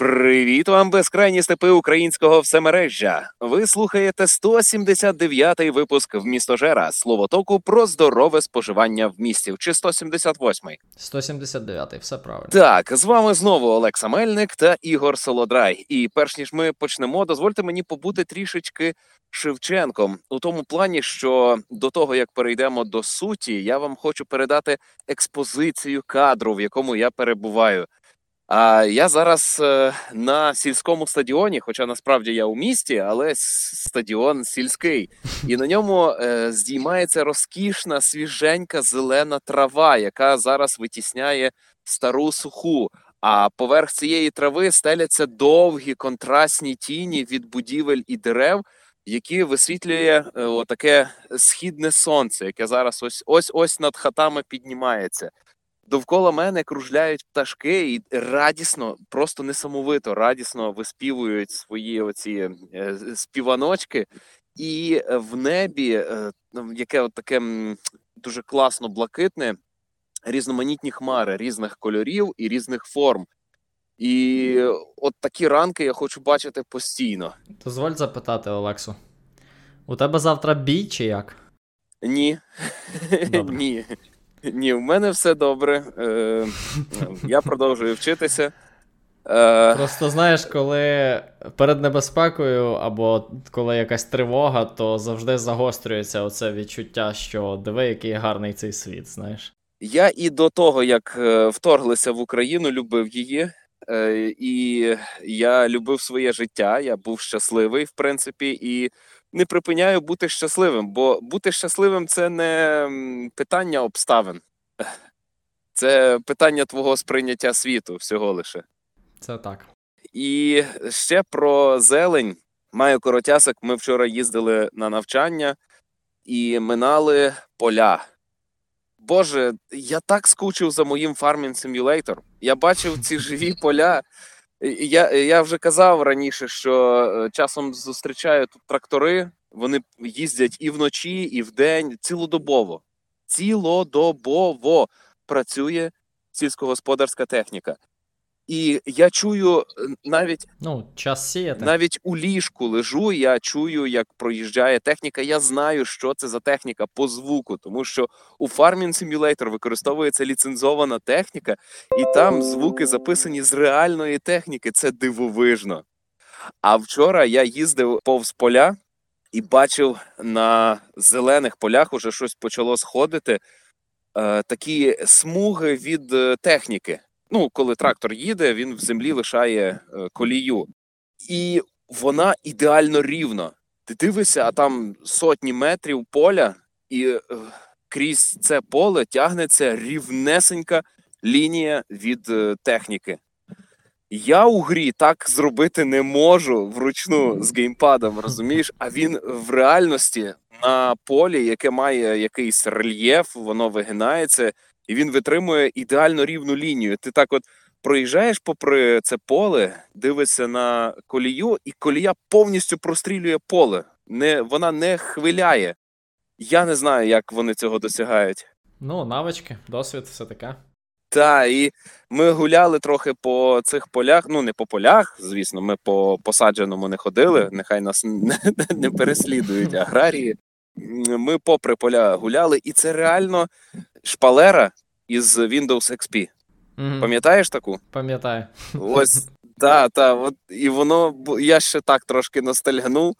Привіт вам, безкрайні степи українського всемережжя! Ви слухаєте 179-й випуск «Вмістожера» словотоку про здорове споживання вмістів. Чи 178-й? 179-й, все правильно. Так, з вами знову Олекса Мельник та Ігор Солодрай. І перш ніж ми почнемо, дозвольте мені побути трішечки Шевченком. У тому плані, що до того, як перейдемо до суті, я вам хочу передати експозицію кадру, в якому я перебуваю. А я зараз на сільському стадіоні, хоча насправді я у місті, але стадіон сільський. І на ньому здіймається розкішна, свіженька зелена трава, яка зараз витісняє стару суху. А поверх цієї трави стеляться довгі контрастні тіні від будівель і дерев, які висвітлює отаке східне сонце, яке зараз ось над хатами піднімається. Довкола мене кружляють пташки і радісно, просто несамовито радісно виспівують свої оці співаночки. І в небі, яке от таке дуже класно блакитне, різноманітні хмари різних кольорів і різних форм. І от такі ранки я хочу бачити постійно. Дозволь запитати, Олексу. У тебе завтра бій чи як? Ні. Добре. Ні, в мене все добре. Я продовжую вчитися. Просто знаєш, коли перед небезпекою або коли якась тривога, то завжди загострюється оце відчуття, що диви, який гарний цей світ, знаєш. Я і до того, як вторглися в Україну, любив її. І я любив своє життя, я був щасливий, в принципі, і не припиняю бути щасливим, бо бути щасливим – це не питання обставин. Це питання твого сприйняття світу всього лише. Це так. І ще про зелень. Маю коротясик, ми вчора їздили на навчання і минали поля. Боже, я так скучив за моїм Farming Simulator. Я бачив ці живі поля. Я вже казав раніше, що часом зустрічаю тут трактори, вони їздять і вночі, і вдень, цілодобово. Цілодобово працює сільськогосподарська техніка. І я чую час сіяти. Навіть у ліжку лежу, я чую, як проїжджає техніка. Я знаю, що це за техніка по звуку, тому що у Farming Simulator використовується ліцензована техніка, і там звуки записані з реальної техніки. Це дивовижно. А вчора я їздив повз поля і бачив на зелених полях уже щось почало сходити, такі смуги від техніки. Коли трактор їде, він в землі лишає колію. І вона ідеально рівна. Ти дивишся, а там сотні метрів поля, і крізь це поле тягнеться рівнесенька лінія від техніки. Я у грі так зробити не можу вручну з геймпадом, розумієш? А він в реальності на полі, яке має якийсь рельєф, воно вигинається, і він витримує ідеально рівну лінію. Ти так от проїжджаєш попри це поле, дивишся на колію, і колія повністю прострілює поле. Вона не хвиляє. Я не знаю, як вони цього досягають. Навички, досвід, все таке. Так, і ми гуляли трохи по цих полях, не по полях, звісно, ми по посадженому не ходили, нехай нас не переслідують аграрії. Ми попри поля гуляли, і це реально шпалера із Windows XP. Пам'ятаєш таку? Пам'ятаю. Ось, от, і воно, я ще так трошки ностальгнув,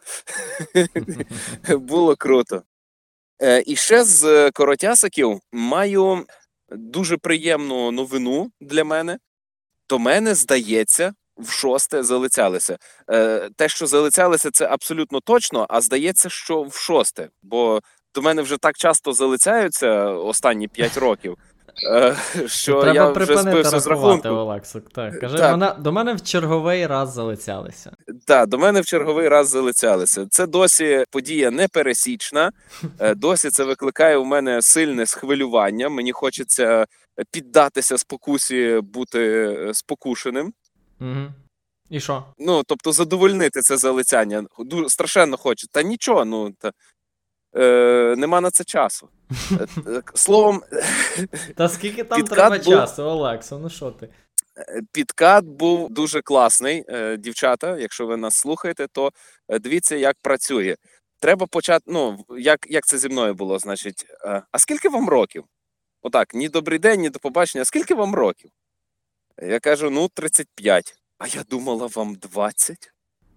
було круто. І ще з коротясиків маю дуже приємну новину для мене. До мене, здається, в 6-те залицялися. Те, що залицялися, це абсолютно точно, а здається, що в 6-те. Бо до мене вже так часто залицяються останні 5 років, що треба я вже збився з рахунку. Олексу. Так, кажи, до мене в черговий раз залицялися. Так, до мене в черговий раз залицялися. Це досі подія непересічна, досі це викликає у мене сильне схвилювання. Мені хочеться піддатися спокусі бути спокушеним. Угу. І що? Тобто задовольнити це залицяння. Страшенно хочу. Та нічого, нема на це часу. Словом, та скільки там треба часу, Олексо, що ти? Підкат був дуже класний. Дівчата, якщо ви нас слухаєте, то дивіться, як працює. Треба почати, як це зі мною було, значить, а скільки вам років? Отак, ні добрий день, ні до побачення, а скільки вам років? Я кажу, 35. А я думала, вам 20.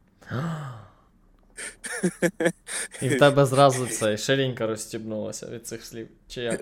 І в тебе зразу це ширинка розстібнулася від цих слів. Чи як?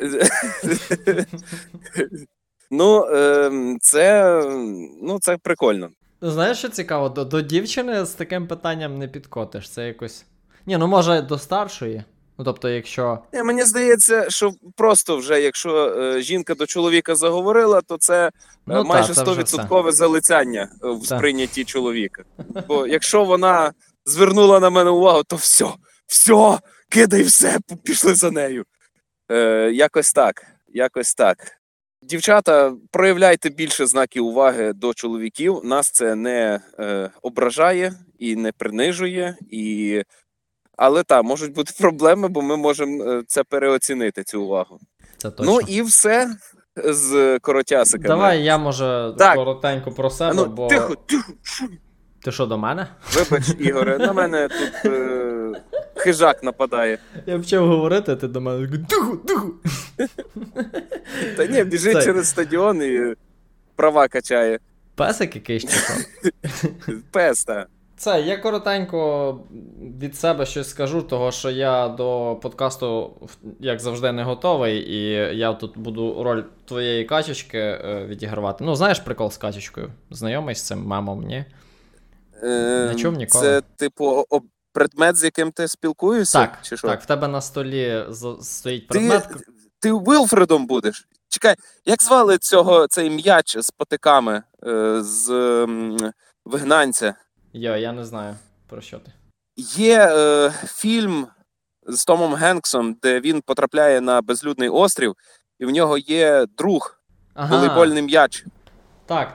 Це прикольно. Знаєш, що цікаво, до дівчини з таким питанням не підкотиш. Це якось. Ні, може до старшої. Тобто, якщо. Мені здається, що просто вже, якщо жінка до чоловіка заговорила, то це майже 100% залицяння в сприйнятті чоловіка. Бо якщо вона звернула на мене увагу, то все, кидай все, пішли за нею. Якось так. Дівчата, проявляйте більше знаків уваги до чоловіків. Нас це не ображає і не принижує. Але можуть бути проблеми, бо ми можемо це переоцінити, цю увагу. Це точно. І все з коротясиками. Давай я, може, коротенько про себе, бо... Тихо. Ти що, до мене? Вибач, Ігоре, на мене тут хижак нападає. Я почав говорити, а ти до мене тихо. Та ні, біжить через стадіон і права качає. Песик якийсь чи що? Пес, так. Я коротенько від себе щось скажу, того що я до подкасту, як завжди, не готовий, і я тут буду роль твоєї качечки відігравати. Знаєш прикол з качечкою? Знайомий з цим мемом, ні? Не чув ніколи. Це, типу, предмет, з яким ти спілкуєшся? Так, чи що? так, в тебе на столі стоїть предмет. Ти Вілфредом будеш? Чекай, як звали цей м'яч з патиками, з Вигнанця? Я не знаю, про що ти. Є фільм з Томом Генксом, де він потрапляє на безлюдний острів, і в нього є друг, волейбольний м'яч. Так,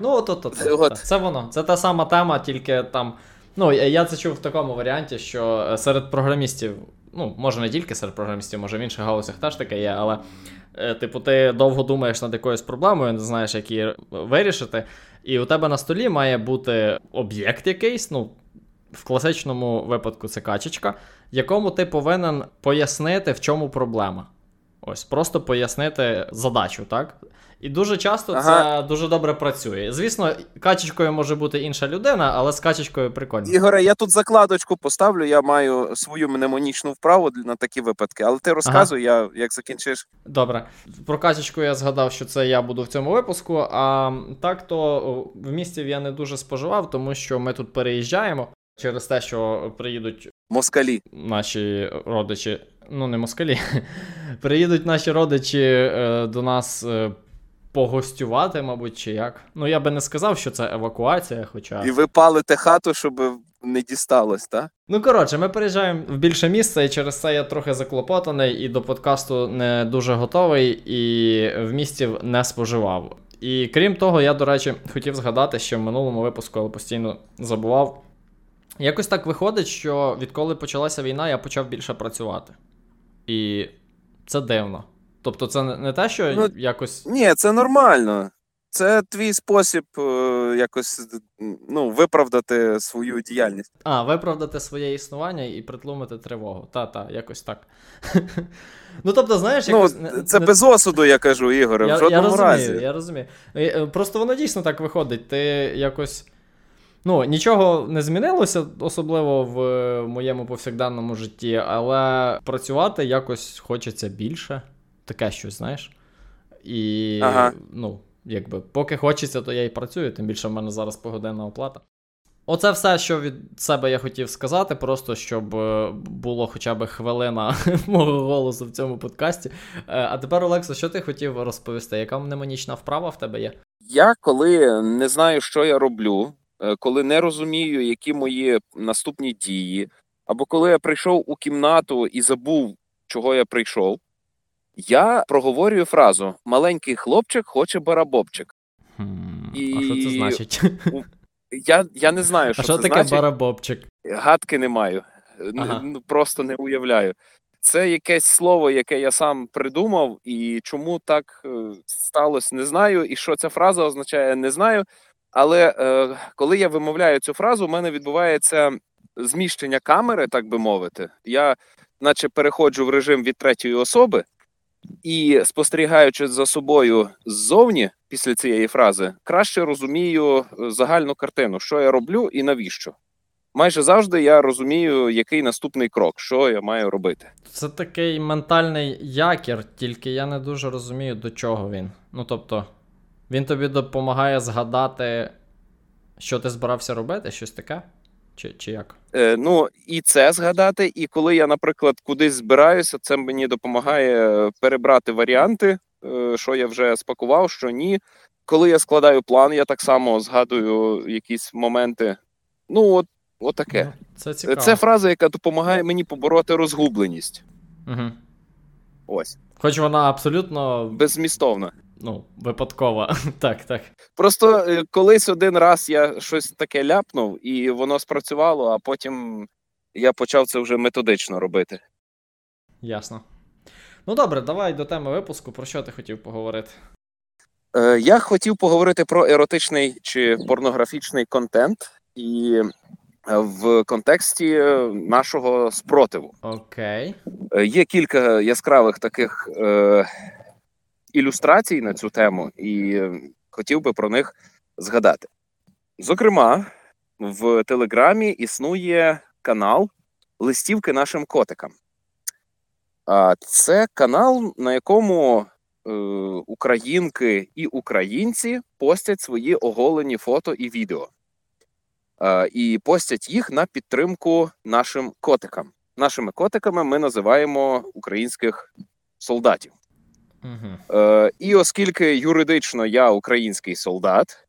це воно. Це та сама тема, тільки там... я це чув в такому варіанті, що серед програмістів, може не тільки серед програмістів, може в інших галузях теж таке є, але типу ти довго думаєш над якоюсь проблемою, не знаєш, як її вирішити, і у тебе на столі має бути об'єкт якийсь, в класичному випадку це качечка, якому ти повинен пояснити, в чому проблема. Ось, просто пояснити задачу, так? І дуже часто це дуже добре працює. Звісно, качечкою може бути інша людина, але з качечкою прикольно. Ігоре, я тут закладочку поставлю, я маю свою мнемонічну вправу на такі випадки, але ти розказуй, я як закінчиш. Добре. Про качечку я згадав, що це я буду в цьому випуску, а так то в місті я не дуже споживав, тому що ми тут переїжджаємо через те, що приїдуть москалі. Наші родичі, не москалі, приїдуть наші родичі до нас погостювати, мабуть, чи як. Я би не сказав, що це евакуація, хоча... І ви палите хату, щоб не дісталось, так? Коротше, ми переїжджаємо в більше місце, і через це я трохи заклопотаний, і до подкасту не дуже готовий, і в місті не споживав. І крім того, я, до речі, хотів згадати, що в минулому випуску, але постійно забував. Якось так виходить, що відколи почалася війна, я почав більше працювати. І це дивно. Тобто це не те, що якось... Ні, це нормально. Це твій спосіб якось виправдати свою діяльність. Виправдати своє існування і притлумити тривогу. Якось так. Тобто, знаєш, якось... Це без осуду, я кажу, Ігоре, в жодному разі. Я розумію. Просто воно дійсно так виходить. Ти якось... нічого не змінилося, особливо в моєму повсякденному житті, але працювати якось хочеться більше. Таке щось, знаєш. І, поки хочеться, то я і працюю, тим більше в мене зараз погодинна оплата. Оце все, що від себе я хотів сказати, просто щоб було хоча б хвилина мого голосу в цьому подкасті. А тепер, Олекса, що ти хотів розповісти? Яка мнемонічна вправа в тебе є? Я, коли не знаю, що я роблю, коли не розумію, які мої наступні дії, або коли я прийшов у кімнату і забув, чого я прийшов, я проговорюю фразу «маленький хлопчик хоче барабобчик». А що це значить? Я не знаю, що це значить. А що таке барабобчик? Гадки не маю. Просто не уявляю. Це якесь слово, яке я сам придумав, і чому так сталося, не знаю. І що ця фраза означає, не знаю. Але коли я вимовляю цю фразу, у мене відбувається зміщення камери, так би мовити. Я наче переходжу в режим від третьої особи і, спостерігаючи за собою ззовні після цієї фрази, краще розумію загальну картину, що я роблю і навіщо. Майже завжди я розумію, який наступний крок, що я маю робити. Це такий ментальний якір, тільки я не дуже розумію, до чого він. Ну, тобто, він тобі допомагає згадати, що ти збирався робити, щось таке? Чи як? Ну, і це згадати, і коли я, наприклад, кудись збираюся, це мені допомагає перебрати варіанти, що я вже спакував, що ні. Коли я складаю план, я так само згадую якісь моменти. Ну, от таке. Ну, це цікаво. Це фраза, яка допомагає мені побороти розгубленість. Угу. Ось. Хоч вона абсолютно, Беззмістовна. ну, випадкова. Так, так. Просто колись один раз я щось таке ляпнув, і воно спрацювало, а потім я почав це вже методично робити. Ясно. Ну добре, давай до теми випуску. Про що ти хотів поговорити? Я хотів поговорити про еротичний чи порнографічний контент і в контексті нашого спротиву. Окей. Є кілька яскравих таких ілюстрацій на цю тему, і хотів би про них згадати. Зокрема, в Телеграмі існує канал «Листівки нашим котикам». Це канал, на якому українки і українці постять свої оголені фото і відео. І постять їх на підтримку нашим котикам. Нашими котиками ми називаємо українських солдатів. Угу. І оскільки юридично я український солдат,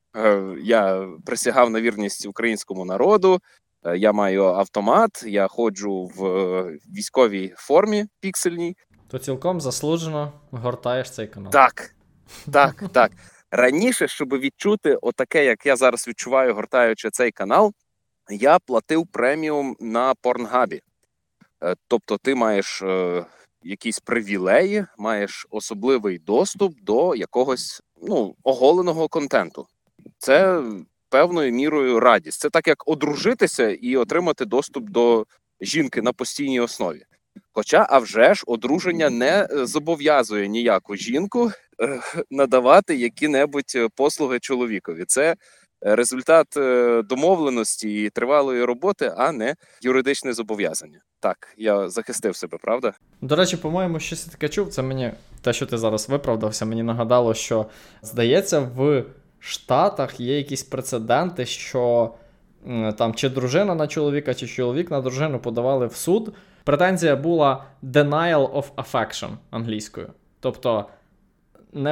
я присягав на вірність українському народу, я маю автомат, я ходжу в військовій формі піксельній. То цілком заслужено гортаєш цей канал. Так. Раніше, щоб відчути отаке, як я зараз відчуваю, гортаючи цей канал, я платив преміум на Порнхабі. Тобто ти маєш якісь привілеї, маєш особливий доступ до якогось оголеного контенту. Це певною мірою радість. Це так, як одружитися і отримати доступ до жінки на постійній основі. Хоча, а вже ж, одруження не зобов'язує ніяку жінку надавати які-небудь послуги чоловікові. Це результат домовленості і тривалої роботи, а не юридичне зобов'язання. Так, я захистив себе, правда? До речі, по-моєму, щось я таке чув. Це мені, те, що ти зараз виправдався, мені нагадало, що, здається, в Штатах є якісь прецеденти, що там чи дружина на чоловіка, чи чоловік на дружину подавали в суд. Претензія була denial of affection англійською. Тобто не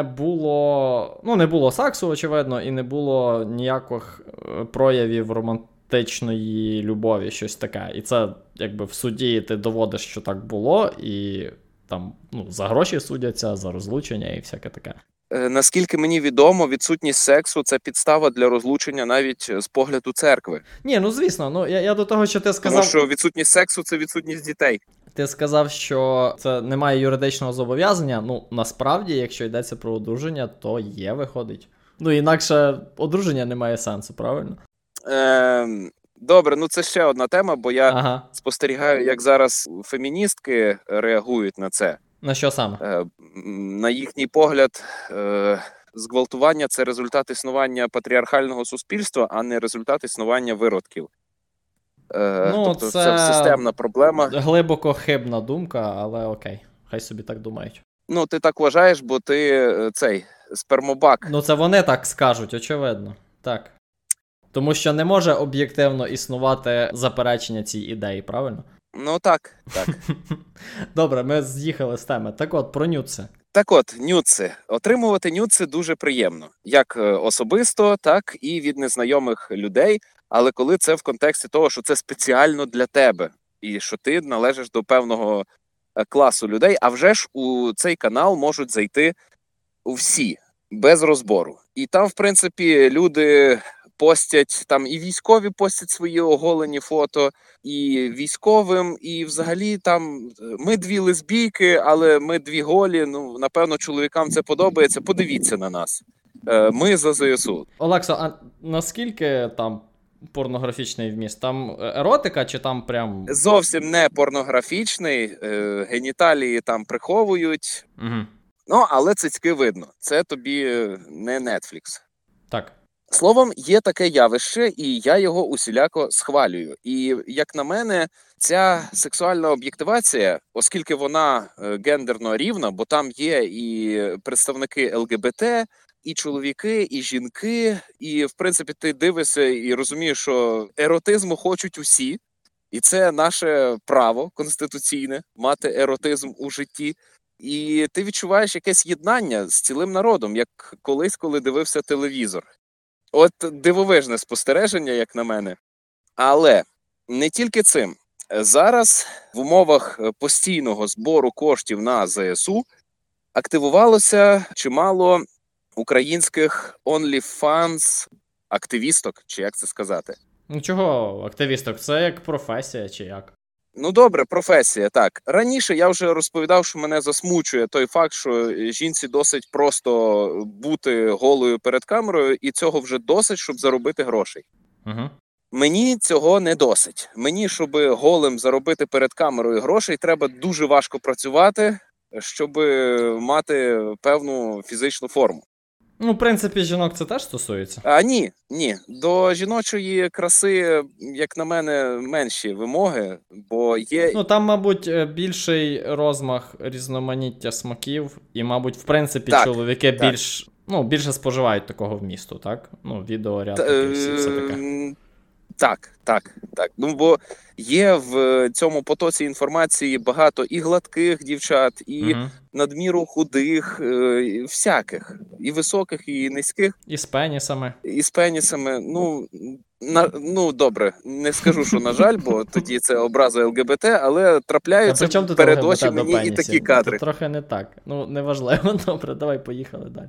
було сексу, очевидно, і не було ніяких проявів романтичної любові, щось таке. І це, якби, в суді ти доводиш, що так було, і там, за гроші судяться, за розлучення і всяке таке. Наскільки мені відомо, відсутність сексу – це підстава для розлучення навіть з погляду церкви. Ні, звісно, я до того, що ти сказав... Тому що відсутність сексу – це відсутність дітей. Ти сказав, що це немає юридичного зобов'язання. Насправді, якщо йдеться про одруження, то є, виходить. Інакше одруження не має сенсу, правильно? Добре, це ще одна тема, бо я спостерігаю, як зараз феміністки реагують на це. На що саме? На їхній погляд, зґвалтування – це результат існування патріархального суспільства, а не результат існування виродків. Тобто це системна проблема. Глибоко хибна думка, але окей, хай собі так думають. Ти так вважаєш, бо ти спермобак. Це вони так скажуть, очевидно. Так. Тому що не може об'єктивно існувати заперечення цій ідеї, правильно? Так. Добре, ми з'їхали з теми. Так от, про нюци. Так от, нюци. Отримувати нюци дуже приємно. Як особисто, так і від незнайомих людей. Але коли це в контексті того, що це спеціально для тебе, і що ти належиш до певного класу людей, а вже ж у цей канал можуть зайти всі, без розбору. І там, в принципі, люди постять, там і військові постять свої оголені фото, і військовим, і взагалі там ми дві лесбійки, але ми дві голі, напевно, чоловікам це подобається, подивіться на нас. Ми за ЗСУ. Олексо, а наскільки там порнографічний вміст? Там еротика чи там прям. Зовсім не порнографічний, геніталії там приховують. Угу. Ну, але цицьки видно. Це тобі не Netflix. Так. Словом, є таке явище, і я його усіляко схвалюю. І, як на мене, ця сексуальна об'єктивація, оскільки вона гендерно рівна, бо там є і представники ЛГБТ, і чоловіки, і жінки, і, в принципі, ти дивишся і розумієш, що еротизму хочуть усі, і це наше право конституційне мати еротизм у житті. І ти відчуваєш якесь єднання з цілим народом, як колись, коли дивився телевізор. От дивовижне спостереження, як на мене. Але не тільки цим. Зараз в умовах постійного збору коштів на ЗСУ активувалося чимало українських OnlyFans активісток, чи як це сказати. Ну чого, активісток, це як професія чи як? Ну добре, професія, так. Раніше я вже розповідав, що мене засмучує той факт, що жінці досить просто бути голою перед камерою, і цього вже досить, щоб заробити грошей. Угу. Мені цього не досить. Мені, щоб голим заробити перед камерою грошей, треба дуже важко працювати, щоб мати певну фізичну форму. Ну, в принципі, жінок це теж стосується. А ні. До жіночої краси, як на мене, менші вимоги, бо є... Ну, там, мабуть, більший розмах різноманіття смаків, і, мабуть, в принципі, Так, чоловіки так. більше споживають такого вмісту, так? Ну, відео, ряд таке, все таке. Так. Ну, бо є в цьому потоці інформації багато і гладких дівчат, і надміру худих, і всяких, і високих, і низьких, І з пенісами. і з пенісами. Ну, добре, не скажу, що на жаль, бо тоді це образа ЛГБТ, але трапляються перед очі мені і такі кадри. Це трохи не так. Ну, неважливо. Добре, давай поїхали далі.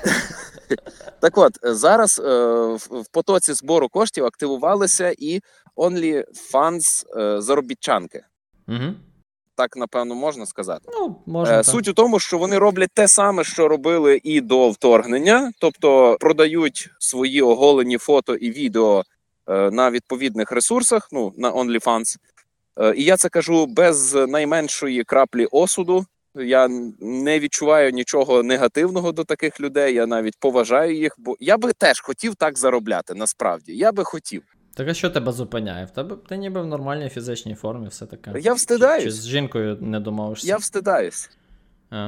Так от, зараз в потоці збору коштів активувалися і OnlyFans заробітчанки. Угу. Так, напевно, можна сказати. Ну, можна так. Суть у тому, що вони роблять те саме, що робили і до вторгнення, тобто продають свої оголені фото і відео на відповідних ресурсах, ну, на OnlyFans. І я це кажу без найменшої краплі осуду. Я не відчуваю нічого негативного до таких людей, я навіть поважаю їх, бо я би теж хотів так заробляти, насправді. Я би хотів. Так а що тебе зупиняє? Ти ніби в нормальній фізичній формі, все таке. Я встидаюсь. Чи з жінкою не домовишся? Я встидаюсь. А.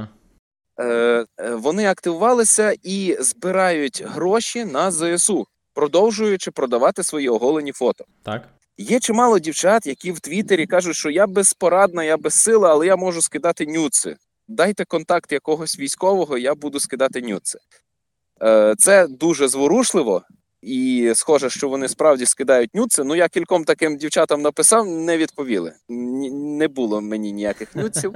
Вони активувалися і збирають гроші на ЗСУ, продовжуючи продавати свої оголені фото. Так. Є чимало дівчат, які в Твіттері кажуть, що я безпорадна, я безсила, але я можу скидати нюци. Дайте контакт якогось військового, я буду скидати нюци. Це дуже зворушливо, і схоже, що вони справді скидають нюци. Ну, я кільком таким дівчатам написав, не відповіли. Не було мені ніяких нюців.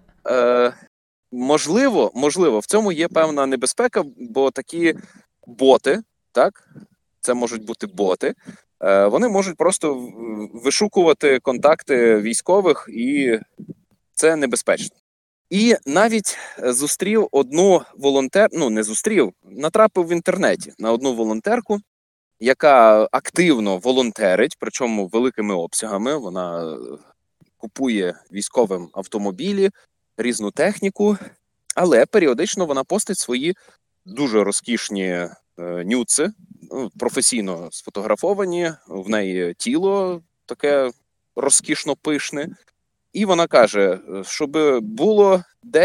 Можливо, в цьому є певна небезпека, бо такі боти, так, це можуть бути боти, вони можуть просто вишукувати контакти військових, і це небезпечно. І навіть зустрів одну натрапив в інтернеті на одну волонтерку, яка активно волонтерить, причому великими обсягами. Вона купує військовим автомобілі, різну техніку, але періодично вона постить свої дуже розкішні нюци, професійно сфотографовані, в неї тіло таке розкішно пишне. І вона каже, щоб була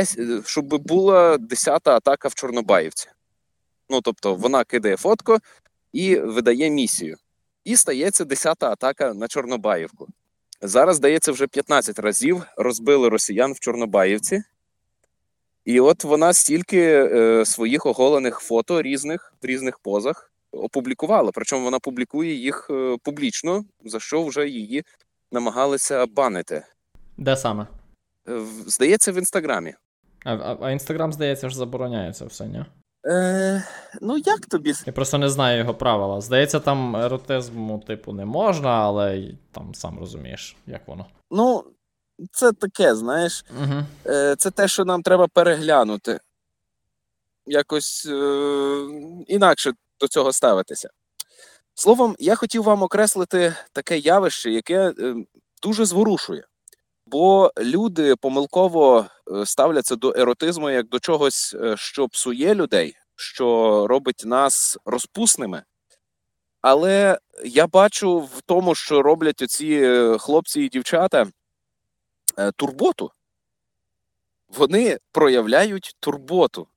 10-та атака в Чорнобаївці. Ну, тобто вона кидає фотку і видає місію. І стається 10-та атака на Чорнобаївку. Зараз, здається, вже 15 разів розбили росіян в Чорнобаївці. І от вона стільки своїх оголених фото в різних позах опублікувала. Причому вона публікує їх публічно, за що вже її намагалися банити. Де саме? Здається, в Інстаграмі. А Інстаграм, здається, ж забороняється все, ні? Ну, як тобі? Я просто не знаю його правила. Здається, там еротизму, типу, не можна, але там сам розумієш, як воно. Ну, це таке, знаєш, це те, що нам треба переглянути. якось інакше до цього ставитися. Словом, я хотів вам окреслити таке явище, яке дуже зворушує. Бо люди помилково ставляться до еротизму як до чогось, що псує людей, що робить нас розпусними. Але я бачу в тому, що роблять оці хлопці і дівчата, турботу. Вони проявляють турботу.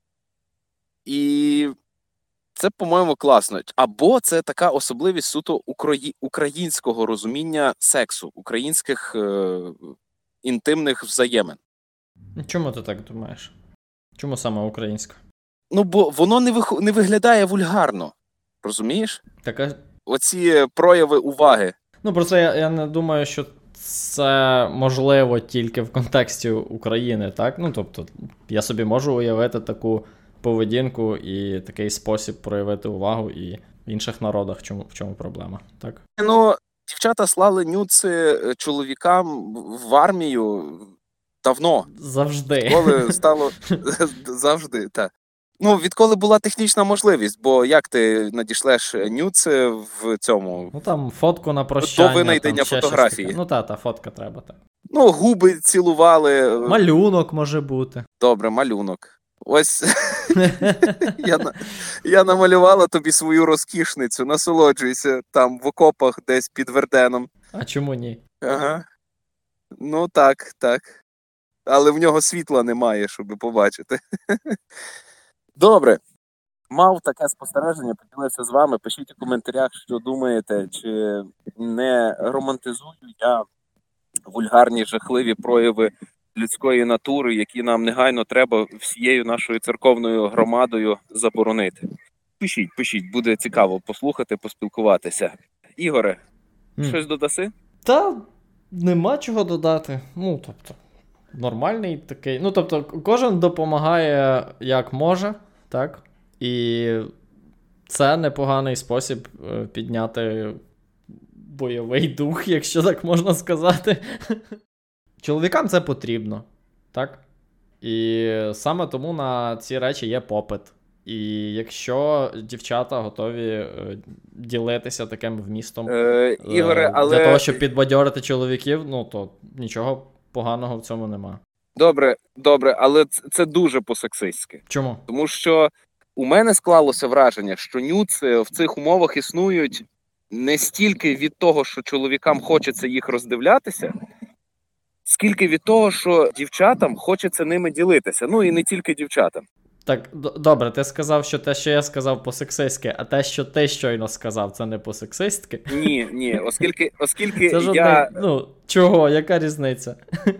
І це, по-моєму, класно. Або це така особливість суто українського розуміння сексу, українських інтимних взаємин. Чому ти так думаєш? Чому саме українська? Ну, бо воно не виглядає вульгарно. Розумієш? Така... Оці прояви уваги. Ну, просто я не думаю, що це можливо тільки в контексті України, так? Ну, тобто, я собі можу уявити таку поведінку і такий спосіб проявити увагу і в інших народах. В чому проблема, так? Ну, дівчата слали нюци чоловікам в армію давно. Завжди. Коли стало завжди, так. Ну, відколи була технічна можливість, бо як ти надішлеш нюци в цьому? Ну, там фотку на прощання. До винайдення фотографії. Ну, та фотка треба, так. Ну, губи цілували. Малюнок може бути. Добре, малюнок. Ось я намалювала тобі свою розкішницю, насолоджуйся там в окопах десь під Верденом. А чому ні? Ага. Ну так. Але в нього світла немає, щоб побачити. Добре. Мав таке спостереження, поділився з вами. Пишіть у коментарях, що думаєте, чи не романтизую я вульгарні, жахливі прояви людської натури, які нам негайно треба всією нашою церковною громадою заборонити. Пишіть, буде цікаво послухати, поспілкуватися. Ігоре, щось додаси? Та нема чого додати. Ну, тобто, нормальний такий. Ну, тобто, кожен допомагає як може, так? І це непоганий спосіб підняти бойовий дух, якщо так можна сказати. Чоловікам це потрібно, так? І саме тому на ці речі є попит. І якщо дівчата готові ділитися таким вмістом Ігоре, але... для того, щоб підбадьорити чоловіків, ну, то нічого поганого в цьому нема. Добре, але це дуже по-сексистськи. Чому? Тому що у мене склалося враження, що нюци в цих умовах існують не стільки від того, що чоловікам хочеться їх роздивлятися, скільки від того, що дівчатам хочеться ними ділитися. Ну і не тільки дівчатам. Так, добре, ти сказав, що те, що я сказав по-сексистськи, а те, що ти щойно сказав, це не по-сексистськи? Ні, оскільки це я... Ну, чого? Яка різниця?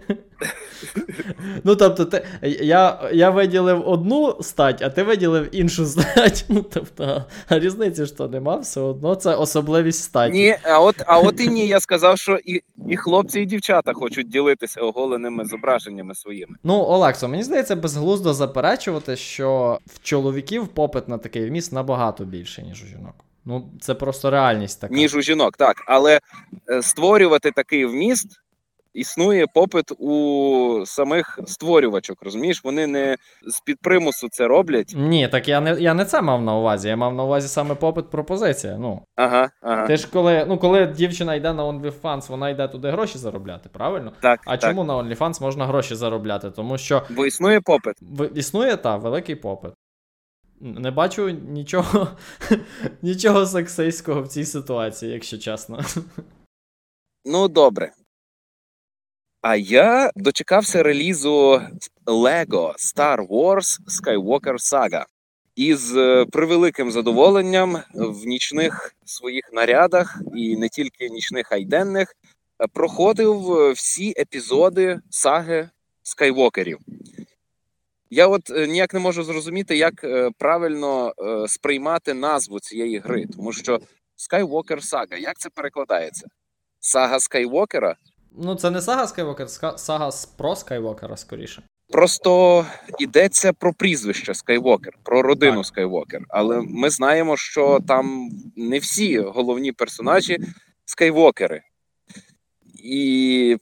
Ну, тобто, я виділив одну стать, а ти виділив іншу стать. Ну, тобто, а різниці ж то нема, все одно це особливість статі. Ні, а от і ні, я сказав, що і хлопці, і дівчата хочуть ділитися оголеними зображеннями своїми. Ну, Олексо, мені здається, безглуздо заперечувати, що в чоловіків попит на такий вміст набагато більше, ніж у жінок. Ну, це просто реальність така. Ніж у жінок, так. Але створювати такий вміст існує попит у самих створювачок, розумієш? Вони не з-під примусу це роблять. Ні, так я не це мав на увазі. Я мав на увазі саме попит-пропозиція. Ну. Ага. Ти ж коли дівчина йде на OnlyFans, вона йде туди гроші заробляти, правильно? Так. Чому на OnlyFans можна гроші заробляти? Тому що... Бо існує попит. Існує, великий попит. Не бачу нічого сексистського в цій ситуації, якщо чесно. Ну, добре. А я дочекався релізу LEGO Star Wars Skywalker Saga. І з превеликим задоволенням в нічних своїх нарядах, і не тільки нічних, а й денних, проходив всі епізоди саги Скайвокерів. Я от ніяк не можу зрозуміти, як правильно сприймати назву цієї гри, тому що Skywalker Saga, як це перекладається? Сага Скайвокера? Ну, це не сага Скайвокер, сага про Скайвокера, скоріше. Просто йдеться про прізвище Скайвокер, про родину Скайвокер. Але ми знаємо, що там не всі головні персонажі Скайвокери. І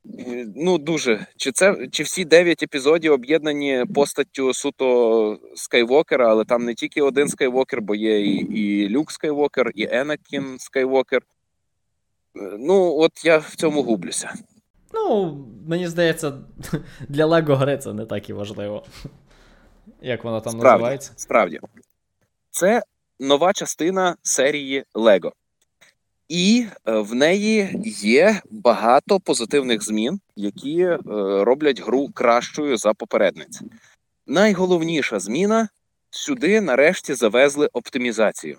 Ну, дуже. Чи всі 9 епізодів об'єднані постаттю суто Скайвокера, але там не тільки один Скайвокер, бо є і Люк Скайвокер, і Енакін Скайвокер. Ну, от я в цьому гублюся. Ну, мені здається, для Лего гри це не так і важливо. Як воно там називається? Справді. Це нова частина серії Лего. І в неї є багато позитивних змін, які роблять гру кращою за попередниць. Найголовніша зміна – сюди нарешті завезли оптимізацію.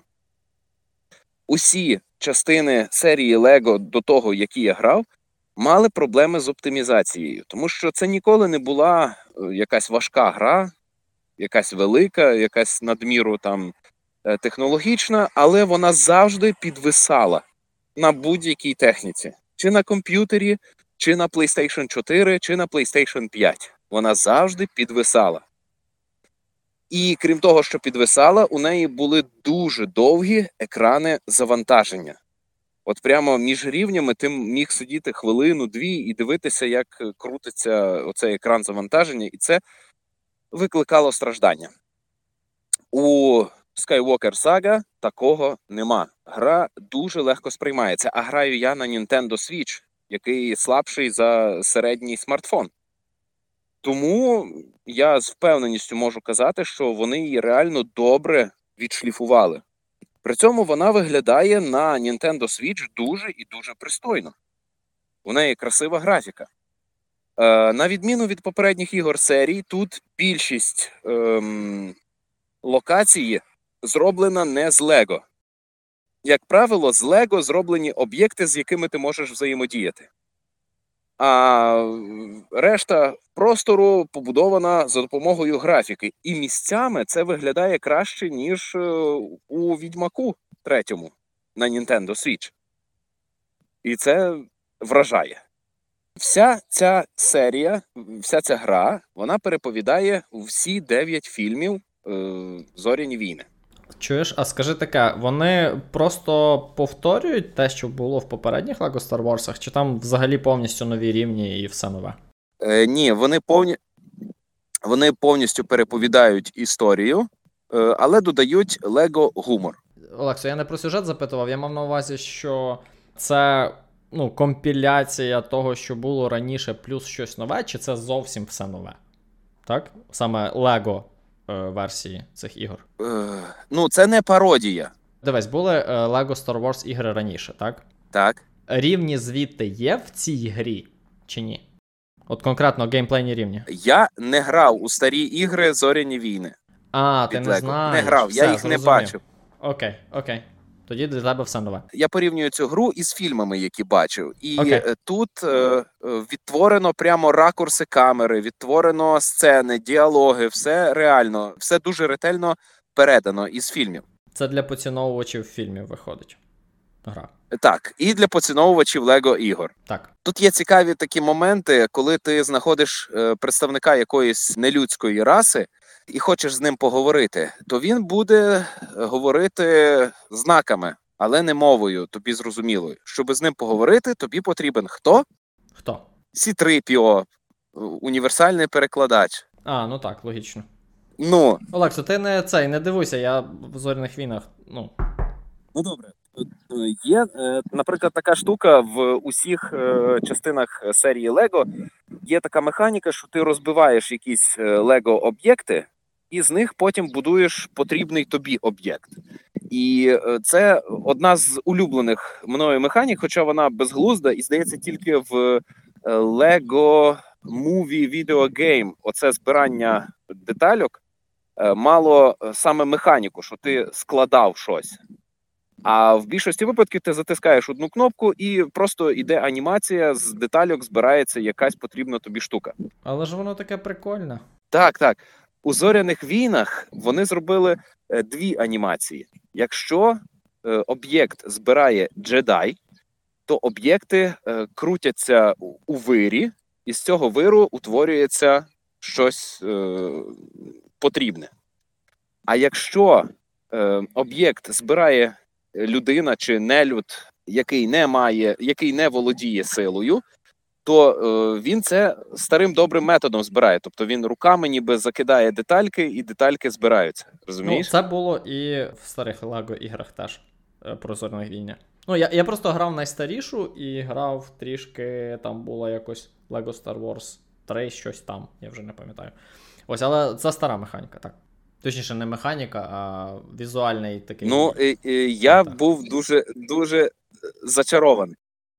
Усі частини серії Лего до того, які я грав, мали проблеми з оптимізацією, тому що це ніколи не була якась важка гра, якась велика, якась надміру там технологічна, але вона завжди підвисала на будь-якій техніці. Чи на комп'ютері, чи на PlayStation 4, чи на PlayStation 5. Вона завжди підвисала. І крім того, що підвисала, у неї були дуже довгі екрани завантаження. От прямо між рівнями ти міг сидіти хвилину-дві і дивитися, як крутиться оцей екран завантаження, і це викликало страждання. У Skywalker Saga такого нема. Гра дуже легко сприймається, а граю я на Nintendo Switch, який слабший за середній смартфон. Тому я з впевненістю можу казати, що вони її реально добре відшліфували. При цьому вона виглядає на Nintendo Switch дуже і дуже пристойно. У неї красива графіка. На відміну від попередніх ігор серії, тут більшість локації зроблена не з Лего. Як правило, з Лего зроблені об'єкти, з якими ти можеш взаємодіяти. А решта простору побудована за допомогою графіки. І місцями це виглядає краще, ніж у Відьмаку 3 на Nintendo Switch. І це вражає. Вся ця серія, вся ця гра, вона переповідає всі 9 фільмів «Зоряні війни». Чуєш, а скажи таке, вони просто повторюють те, що було в попередніх LEGO Star Wars'ах, чи там взагалі повністю нові рівні і все нове? Ні, вони повністю переповідають історію, але додають Лего-гумор. Олексо, я не про сюжет запитував, я мав на увазі, що це компіляція того, що було раніше, плюс щось нове, чи це зовсім все нове? Так? Саме Лего версії цих ігор. Це не пародія. Дивись, були LEGO Star Wars ігри раніше, так? Так. Рівні звідти є в цій грі, чи ні? От конкретно геймплейні рівні. Я не грав у старі ігри «Зоряні війни». Ти не Lego. знаєш. Не грав, я їх зрозумів. не бачив. Окей. Тоді для тебе все нове. Я порівнюю цю гру із фільмами, які бачив. І Окей. тут відтворено прямо ракурси камери, відтворено сцени, діалоги, все реально, все дуже ретельно передано із фільмів. Це для поціновувачів фільмів виходить. Гра. Так, і для поціновувачів Лего-ігор. Так. Тут є цікаві такі моменти, коли ти знаходиш представника якоїсь нелюдської раси і хочеш з ним поговорити, то він буде говорити знаками, але не мовою, тобі зрозумілою. Щоб з ним поговорити, тобі потрібен хто? Хто? C-3PO, універсальний перекладач. Ну так, логічно. Ну. Олексо, ти не дивуйся, я в «Зоряних війнах», Ну добре. Є, наприклад, така штука в усіх частинах серії Лего. Є така механіка, що ти розбиваєш якісь Лего-об'єкти, і з них потім будуєш потрібний тобі об'єкт. І це одна з улюблених мною механік, хоча вона безглузда, і, здається, тільки в Lego Movie Video Game оце збирання детальок мало саме механіку, що ти складав щось. А в більшості випадків ти затискаєш одну кнопку і просто йде анімація, з детальок збирається якась потрібна тобі штука. Але ж воно таке прикольне. Так. У «Зоряних війнах» вони зробили 2 анімації. Якщо об'єкт збирає джедай, то об'єкти крутяться у вирі, і з цього виру утворюється щось потрібне. А якщо об'єкт збирає людина чи нелюд, який не володіє силою, то він це старим добрим методом збирає. Тобто він руками ніби закидає детальки, і детальки збираються. Ну, Розумієш? це було і в старих Lego іграх теж про Зорногріння. Ну, я просто грав найстарішу і грав трішки, там було якось Lego Star Wars 3, щось там, я вже не пам'ятаю. Ось, але це стара механіка, так. Точніше, не механіка, а візуальний такий. Ну, я Так. був дуже зачарований.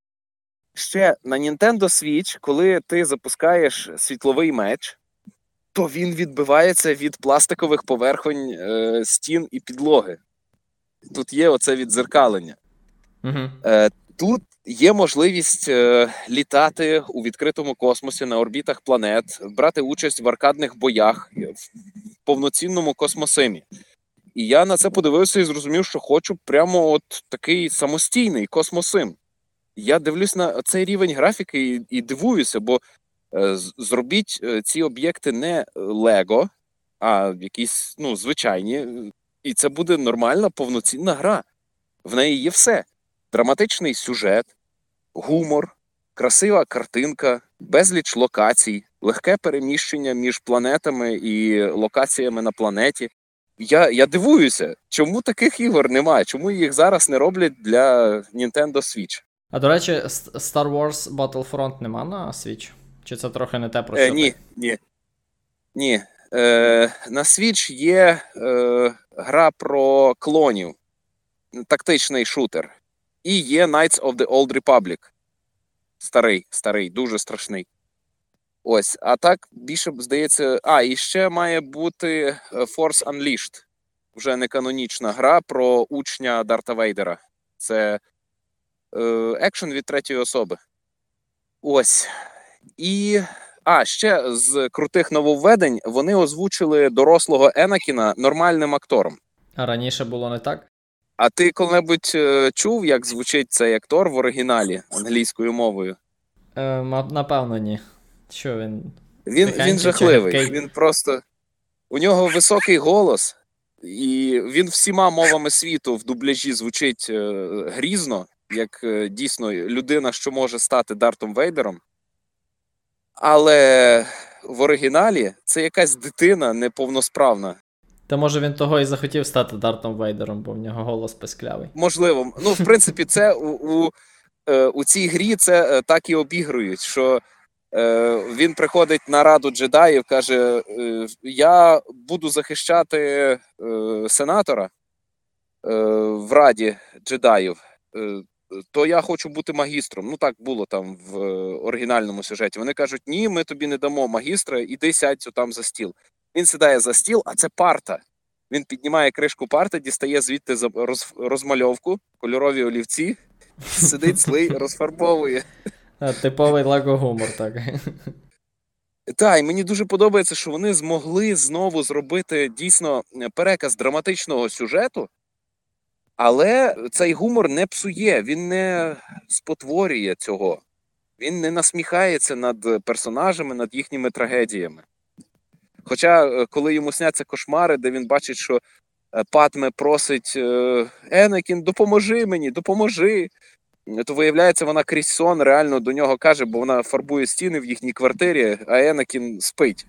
Ще на Nintendo Switch, коли ти запускаєш світловий меч, то він відбивається від пластикових поверхонь стін і підлоги. Тут є оце віддзеркалення. Угу. Тут є можливість літати у відкритому космосі на орбітах планет, брати участь в аркадних боях в повноцінному космосимі. І я на це подивився і зрозумів, що хочу прямо от такий самостійний космосим. Я дивлюсь на цей рівень графіки і дивуюся, бо зробіть ці об'єкти не Лего, а якісь звичайні, і це буде нормальна повноцінна гра. В неї є все. Драматичний сюжет, гумор, красива картинка, безліч локацій, легке переміщення між планетами і локаціями на планеті. Я дивуюся, чому таких ігор немає, чому їх зараз не роблять для Nintendo Switch. А до речі, Star Wars Battlefront нема на Switch? Чи це трохи не те, про що ти? Ні. На Switch є гра про клонів, тактичний шутер. І є Knights of the Old Republic. Старий, дуже страшний. Ось, а так більше, здається... і ще має бути Force Unleashed. Вже не канонічна гра про учня Дарта Вейдера. Це екшен від третьої особи. Ось. І... ще з крутих нововведень вони озвучили дорослого Енакіна нормальним актором. А раніше було не так? А ти коли-небудь чув, як звучить цей актор в оригіналі англійською мовою? Напевно, ні. Що він? Він жахливий. Він просто... У нього високий голос, і він всіма мовами світу в дубляжі звучить грізно, як дійсно людина, що може стати Дартом Вейдером. Але в оригіналі це якась дитина неповносправна. Та може він того і захотів стати Дартом Вейдером, бо в нього голос писклявий. Можливо. В принципі, це у цій грі це так і обігрують, що він приходить на раду джедаїв, каже, я буду захищати сенатора в раді джедаїв, то я хочу бути магістром. Так було там в оригінальному сюжеті. Вони кажуть, ні, ми тобі не дамо магістра, іди сядь там за стіл. Він сідає за стіл, а це парта. Він піднімає кришку парти, дістає звідти розмальовку, кольорові олівці, сидить злий, розфарбовує. Типовий Лего-гумор, так. Так, і мені дуже подобається, що вони змогли знову зробити дійсно переказ драматичного сюжету, але цей гумор не псує, він не спотворює цього. Він не насміхається над персонажами, над їхніми трагедіями. Хоча, коли йому сняться кошмари, де він бачить, що Падме просить «Енакін, допоможи мені, допоможи!», то виявляється, вона крізь сон реально до нього каже, бо вона фарбує стіни в їхній квартирі, а Енакін спить.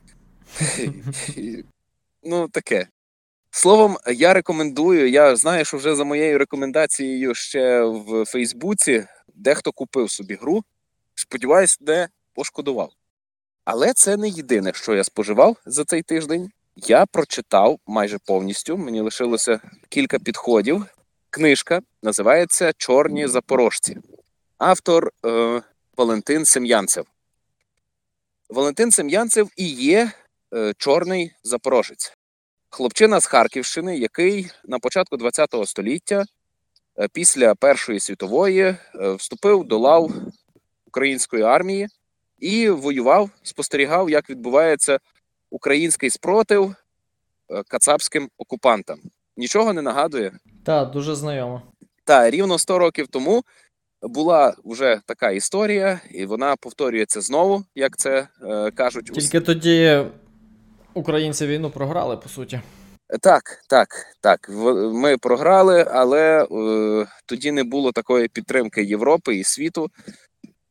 Таке. Словом, я рекомендую, я знаю, що вже за моєю рекомендацією ще в Фейсбуці дехто купив собі гру, сподіваюсь, не пошкодував. Але це не єдине, що я споживав за цей тиждень. Я прочитав майже повністю, мені лишилося кілька підходів. Книжка називається «Чорні запорожці». Автор Валентин Сем'янцев. Валентин Сем'янцев і є чорний запорожець. Хлопчина з Харківщини, який на початку ХХ століття, після Першої світової, вступив до лав української армії і воював, спостерігав, як відбувається український спротив кацапським окупантам. Нічого не нагадує? Так, дуже знайомо. Так, рівно 100 років тому була вже така історія, і вона повторюється знову, як це кажуть. Тільки тоді українці війну програли, по суті. Так. Ми програли, але тоді не було такої підтримки Європи і світу.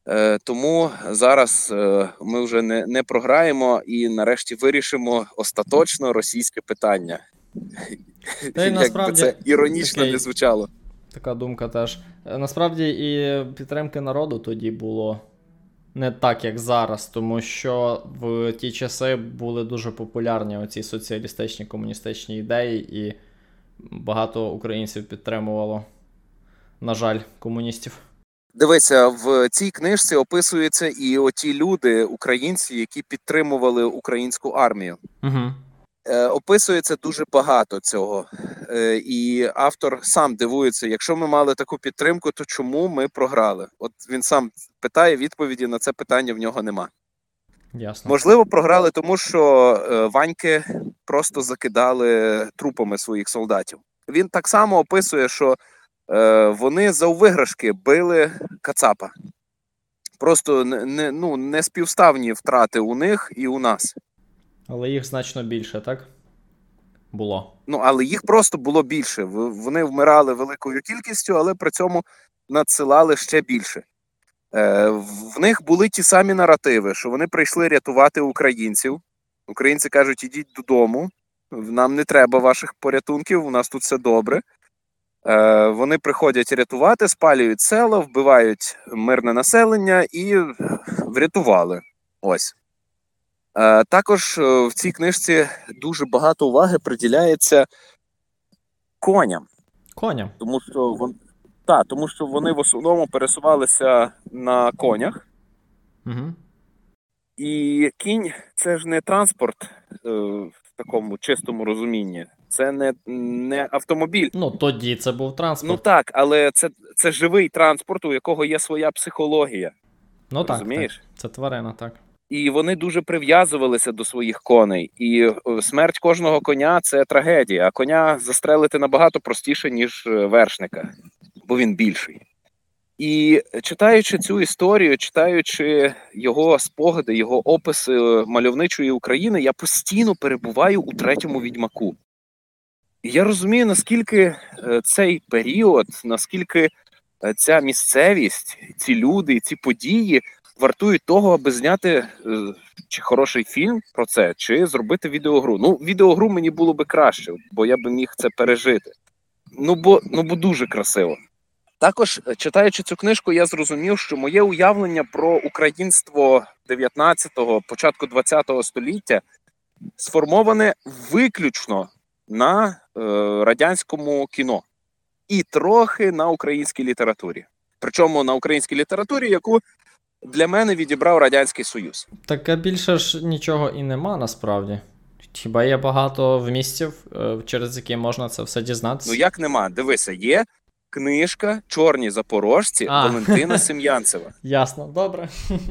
Тому зараз ми вже не програємо і нарешті вирішимо остаточно російське питання. Та й Як би насправді це іронічно не такий- звучало. така думка теж. Насправді і підтримки народу тоді було не так, як зараз, тому що в ті часи були дуже популярні оці соціалістичні комуністичні ідеї, і багато українців підтримувало, на жаль, комуністів. Дивися, в цій книжці описуються і оті люди, українці, які підтримували українську армію. Угу. Описується дуже багато цього. І автор сам дивується, якщо ми мали таку підтримку, то чому ми програли? От він сам питає, відповіді на це питання в нього нема. Ясно. Можливо, програли тому, що ваньки просто закидали трупами своїх солдатів. Він так само описує, що вони заввиграшки били Кацапа. Просто не співставні втрати у них і у нас. Але їх значно більше, так? Було. Але їх просто було більше. Вони вмирали великою кількістю, але при цьому надсилали ще більше. В них були ті самі наративи, що вони прийшли рятувати українців. Українці кажуть, ідіть додому, нам не треба ваших порятунків, у нас тут все добре. Вони приходять рятувати, спалюють села, вбивають мирне населення і врятували. Ось. Також в цій книжці дуже багато уваги приділяється коням. Коням. Тому що вони в основному пересувалися на конях. Угу. І кінь – це ж не транспорт в такому чистому розумінні. Це не автомобіль. Тоді це був транспорт. Так, але це живий транспорт, у якого є своя психологія. Розумієш? Так. Це тварина, так. І вони дуже прив'язувалися до своїх коней. І смерть кожного коня – це трагедія. А коня застрелити набагато простіше, ніж вершника, бо він більший. І читаючи цю історію, читаючи його спогади, його описи мальовничої України, я постійно перебуваю у третьому «Відьмаку». І я розумію, наскільки цей період, наскільки ця місцевість, ці люди, ці події вартують того, аби зняти чи хороший фільм про це, чи зробити відеогру. Відеогру мені було би краще, бо я би міг це пережити. Бо дуже красиво. Також, читаючи цю книжку, я зрозумів, що моє уявлення про українство 19-го, початку 20-го століття сформоване виключно на радянському кіно і трохи на українській літературі. Причому на українській літературі, яку для мене відібрав Радянський Союз. Так, а більше ж нічого і нема насправді. Хіба є багато вмістів, через які можна це все дізнатися? Як нема? Дивися, є книжка «Чорні запорожці» Валентина Сем'янцева. Ясно, добре.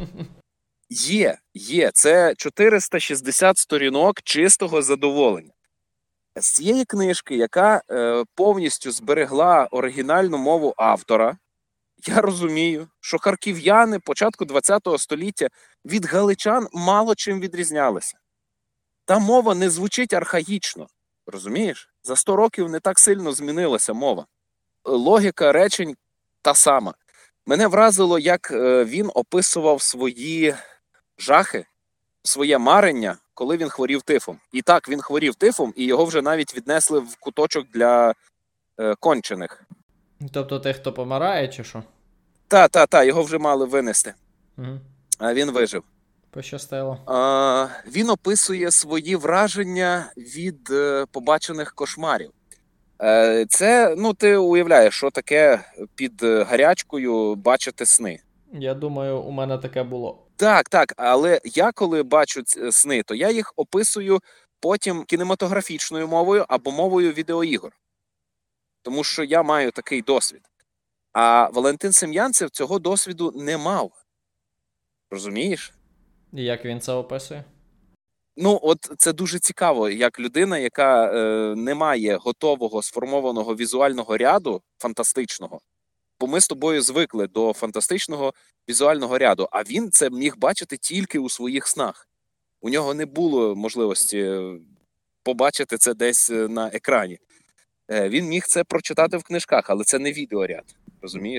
Є. Це 460 сторінок чистого задоволення. З цієї книжки, яка повністю зберегла оригінальну мову автора, я розумію, що харків'яни початку ХХ століття від галичан мало чим відрізнялися. Та мова не звучить архаїчно, розумієш? За 100 років не так сильно змінилася мова. Логіка речень та сама. Мене вразило, як він описував свої жахи, своє марення, коли він хворів тифом. І так, він хворів тифом, і його вже навіть віднесли в куточок для кончених. Тобто тих, хто помирає, чи що? Його вже мали винести. Угу. А він вижив. Пощастило. Він описує свої враження від побачених кошмарів. Це, ти уявляєш, що таке під гарячкою бачити сни. Я думаю, у мене таке було. Так, але я коли бачу сни, то я їх описую потім кінематографічною мовою або мовою відеоігор. Тому що я маю такий досвід. А Валентин Сем'янцев цього досвіду не мав. Розумієш? І як він це описує? Це дуже цікаво, як людина, яка не має готового сформованого візуального ряду фантастичного, бо ми з тобою звикли до фантастичного візуального ряду, а він це міг бачити тільки у своїх снах. У нього не було можливості побачити це десь на екрані. Він міг це прочитати в книжках, але це не відеоряд, розумієш?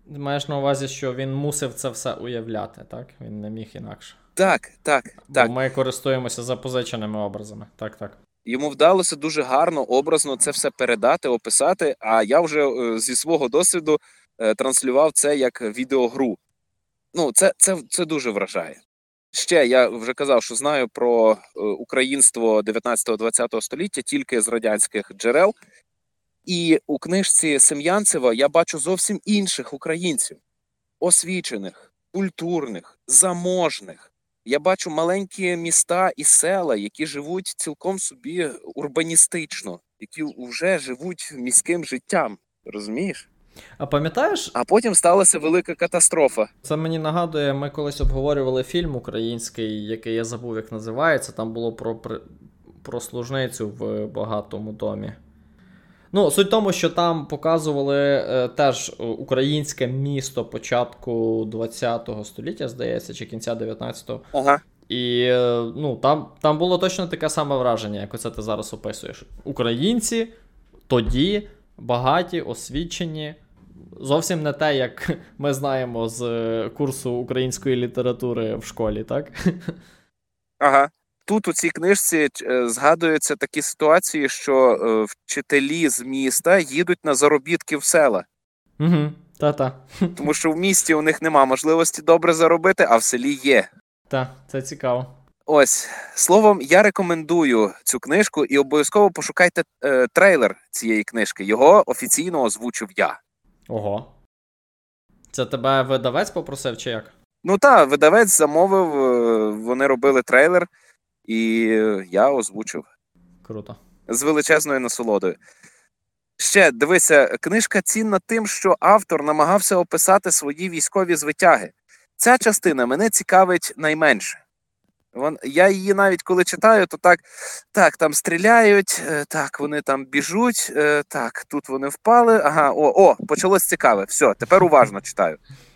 Маєш на увазі, що він мусив це все уявляти, так? Він не міг інакше. Так, так, Бо так. ми користуємося запозиченими образами. Так, так. Йому вдалося дуже гарно, образно це все передати, описати, а я вже зі свого досвіду транслював це як відеогру. Ну, це дуже вражає. Ще я вже казав, що знаю про українство 19-20 століття тільки з радянських джерел. І у книжці Сем'янцева я бачу зовсім інших українців. Освічених, культурних, заможних. Я бачу маленькі міста і села, які живуть цілком собі урбаністично, які вже живуть міським життям. Розумієш? А пам'ятаєш, А потім сталася велика катастрофа. це мені нагадує, ми колись обговорювали фільм український, який я забув, як називається. Там було про служницю в багатому домі. Ну, суть в тому, що там показували теж українське місто початку 20-го століття, здається, чи кінця 19-го. Ага. І ну, там було точно таке саме враження, як оце ти зараз описуєш. Українці тоді багаті, освічені. Зовсім не те, як ми знаємо з курсу української літератури в школі, так? Ага. Тут у цій книжці згадуються такі ситуації, що вчителі з міста їдуть на заробітки в села. Угу, та-та. Тому що в місті у них нема можливості добре заробити, а в селі є. Так, це цікаво. Ось, словом, я рекомендую цю книжку і обов'язково пошукайте трейлер цієї книжки. Його офіційно озвучив я. Ого. Це тебе видавець попросив, чи як? Ну так, видавець замовив, вони робили трейлер, і я озвучив. Круто. З величезною насолодою. Ще, дивися, книжка цінна тим, що автор намагався описати свої військові звитяги. Ця частина мене цікавить найменше. Я її навіть коли читаю, то так, там стріляють, так, вони там біжуть, так, тут вони впали, ага, почалось цікаве, все, тепер уважно читаю.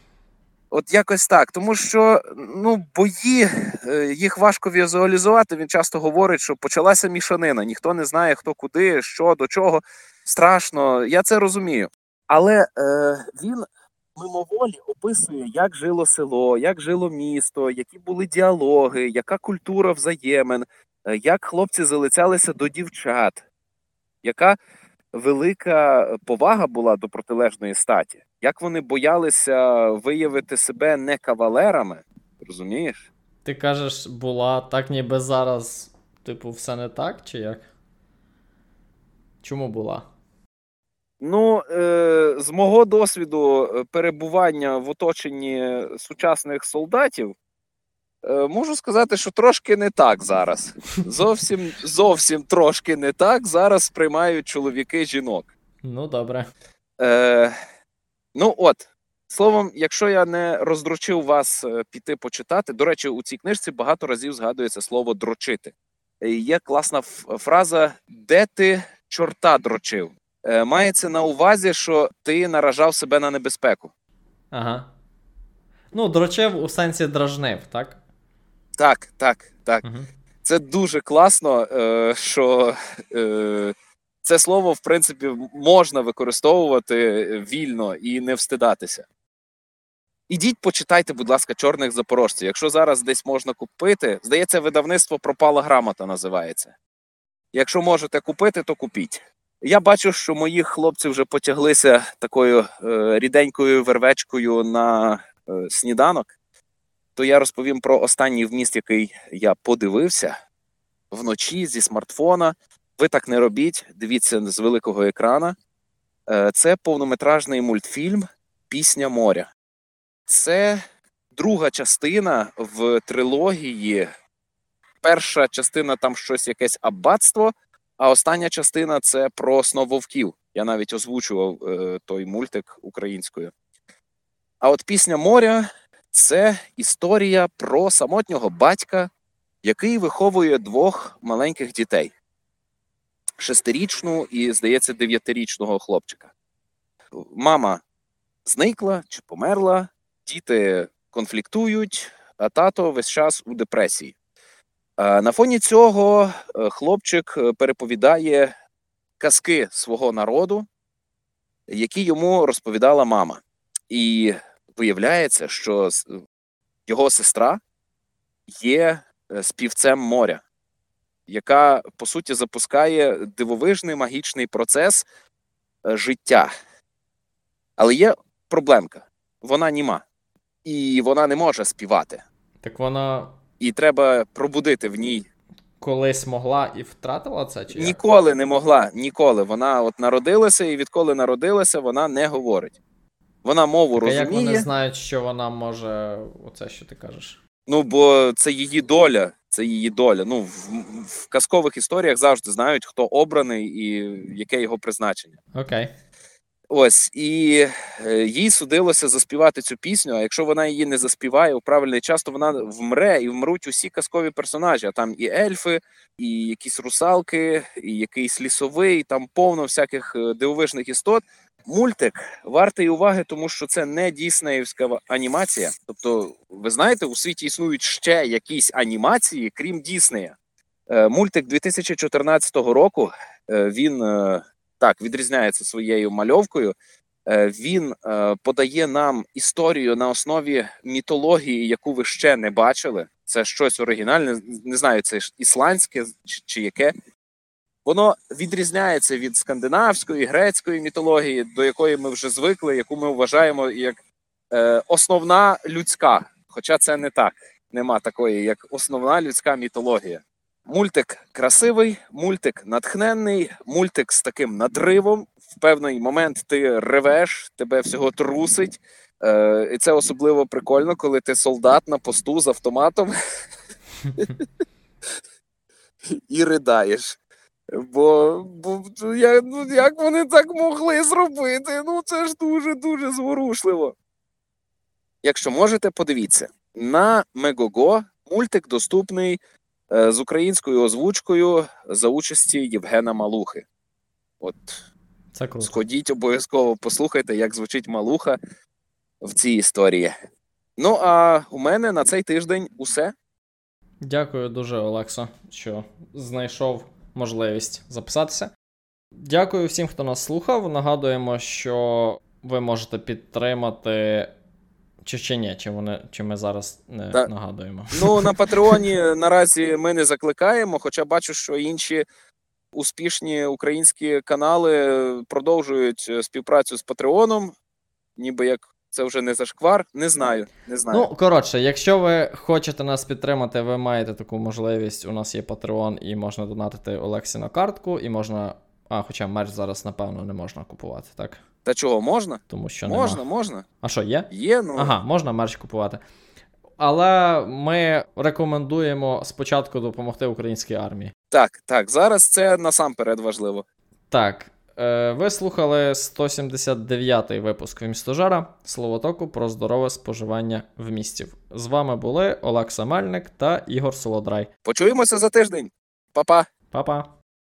От якось так, тому що, бої, їх важко візуалізувати, він часто говорить, що почалася мішанина, ніхто не знає, хто куди, що, до чого, страшно, я це розумію. Але він мимоволі описує, як жило село, як жило місто, які були діалоги, яка культура взаємин, як хлопці залицялися до дівчат, яка велика повага була до протилежної статі, як вони боялися виявити себе не кавалерами, розумієш? Ти кажеш, була так ніби зараз, типу, все не так, чи як? Чому була? З мого досвіду перебування в оточенні сучасних солдатів, можу сказати, що трошки не так зараз. Зовсім трошки не так зараз сприймають чоловіки жінок. Ну, добре. Словом, якщо я не роздрочив вас піти почитати, до речі, у цій книжці багато разів згадується слово «дрочити». Є класна фраза «де ти чорта дрочив?». Мається на увазі, що ти наражав себе на небезпеку. Ага. Ну, дрочив у сенсі дражнив, так? Так. Угу. Це дуже класно, що це слово, в принципі, можна використовувати вільно і не встидатися. Ідіть, почитайте, будь ласка, «Чорних запорожців». Якщо зараз десь можна купити, здається, видавництво «Пропала грамота» називається. Якщо можете купити, то купіть. Я бачу, що мої хлопці вже потяглися такою ріденькою вервечкою на сніданок. То я розповім про останній вміст, який я подивився вночі зі смартфона. Ви так не робіть, дивіться з великого екрана. Це повнометражний мультфільм «Пісня моря». Це друга частина в трилогії. Перша частина там щось якесь аббатство, а остання частина – це про снововків. Я навіть озвучував той мультик українською. А от «Пісня моря» – це історія про самотнього батька, який виховує двох маленьких дітей. 6-річну і, здається, 9-річного хлопчика. Мама зникла чи померла, діти конфліктують, а тато весь час у депресії. На фоні цього хлопчик переповідає казки свого народу, які йому розповідала мама. І виявляється, що його сестра є співцем моря, яка, по суті, запускає дивовижний магічний процес життя. Але є проблемка. Вона німа. І вона не може співати. Так вона І треба пробудити в ній. колись могла і втратила це, чи як? Ніколи не могла, ніколи. Вона от народилася, і відколи народилася, вона не говорить. Вона мову Так, а як вони розуміє. знають, що вона може оце, що ти кажеш? Ну, бо це її доля. Це її доля. Ну, в казкових історіях завжди знають, хто обраний і яке його призначення. Окей. Ось, і їй судилося заспівати цю пісню, а якщо вона її не заспіває у правильний час, то вона вмре, і вмруть усі казкові персонажі. А там і ельфи, і якісь русалки, і якийсь лісовий, там повно всяких дивовижних істот. Мультик вартий уваги, тому що це не діснеївська анімація. Тобто, ви знаєте, у світі існують ще якісь анімації, крім Діснея. Мультик 2014 року, він так відрізняється своєю мальовкою. Він подає нам історію на основі мітології, яку ви ще не бачили. Це щось оригінальне, не знаю, це ісландське чи яке. Воно відрізняється від скандинавської, грецької мітології, до якої ми вже звикли, яку ми вважаємо як основна людська. Хоча це не так. Нема такої, як основна людська мітологія. Мультик красивий, мультик натхненний, мультик з таким надривом. В певний момент ти ревеш, тебе всього трусить. І це особливо прикольно, коли ти солдат на посту з автоматом і ридаєш. Бо як вони так могли зробити? Ну це ж дуже-дуже зворушливо. Якщо можете, подивіться. На Мегого мультик доступний з українською озвучкою за участі Євгена Малухи. От, Це круто. сходіть обов'язково, послухайте, як звучить Малуха в цій історії. Ну, а у мене на цей тиждень усе. Дякую дуже, Олексо, що знайшов можливість записатися. Дякую всім, хто нас слухав. Нагадуємо, що ви можете підтримати. Чи ні, чи ми зараз не нагадуємо? Ну, на Патреоні наразі ми не закликаємо, хоча бачу, що інші успішні українські канали продовжують співпрацю з Патреоном, ніби як це вже не зашквар. Не знаю. Ну, коротше, якщо ви хочете нас підтримати, ви маєте таку можливість. У нас є Patreon і можна донатити Олексі на картку, і можна... хоча мерч зараз, напевно, не можна купувати, так? Та чого, можна? Тому що Можна. А що, є? Є, ну. Ага, можна мерч купувати. Але ми рекомендуємо спочатку допомогти українській армії. Так, зараз це насамперед важливо. Так, ви слухали 179-й випуск «Вмістожара» Словотоку про здорове споживання вмістів. З вами були Олекса Мельник та Ігор Солодрай. Почуємося за тиждень. Па-па. Па-па.